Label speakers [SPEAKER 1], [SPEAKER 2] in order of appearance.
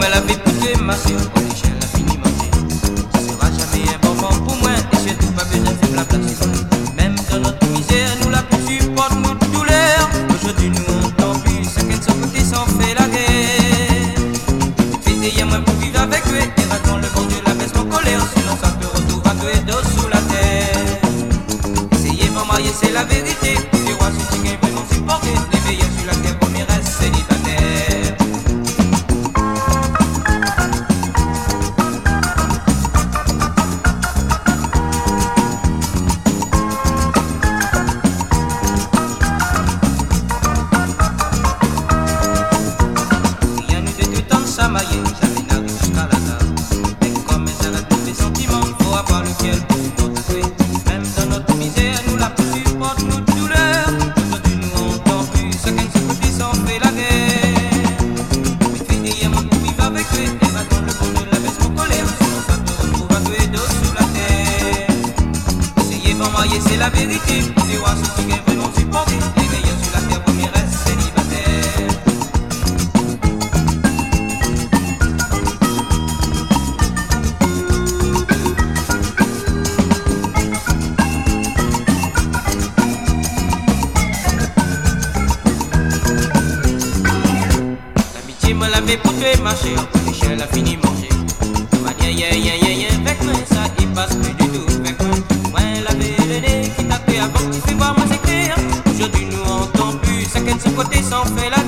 [SPEAKER 1] elle avait poussé ma sœur, quand l'échelle a fini manger. Ça sera jamais un bon vent pour moi, et surtout pas besoin de faire la place. Même dans notre misère, nous la plus supporte notre douleur. Aujourd'hui nous on t'en plus, chacun de son côté s'en fait la guerre. Fais des moi pour vivre avec eux, et raconte le bon Dieu la baisse mon colère, sinon ça peut retrouver à deux et dos sous la terre. Essayez pas marier, c'est la vérité. Les rois sont chiens vraiment supportés, les meilleurs sur la terre, premier reste célibataire. Rien nous de tout temps s'amailler, jamais n'arrive jusqu'à la table. Mais comme ça reste tous les sentiments, faut avoir lequel pour supporter. Même dans notre misère, nous la plus supporte notre douleur. Aujourd'hui nous on t'en plus, chacun de son côté s'en fait la guerre. Mais fais des yeux, pour vivre avec eux, et va dans le bon Dieu la baisse mon colère, sinon ça te retrouve à deux et dos sous la terre. Essayez pas marier, c'est la vérité. Les rois sont chiens vraiment supportés, les meilleurs sur la terre, premier reste célibataire. L'amitié me l'avait pour tuer ma chère, l'échelle a fini manger. De manière avec moi, ça y passe plus du tout avec moi. Moi l'avais le nez qui tapait avant, tu fais voir moi écrire. Aujourd'hui nous on entend plus, chacun de son côté s'en fait la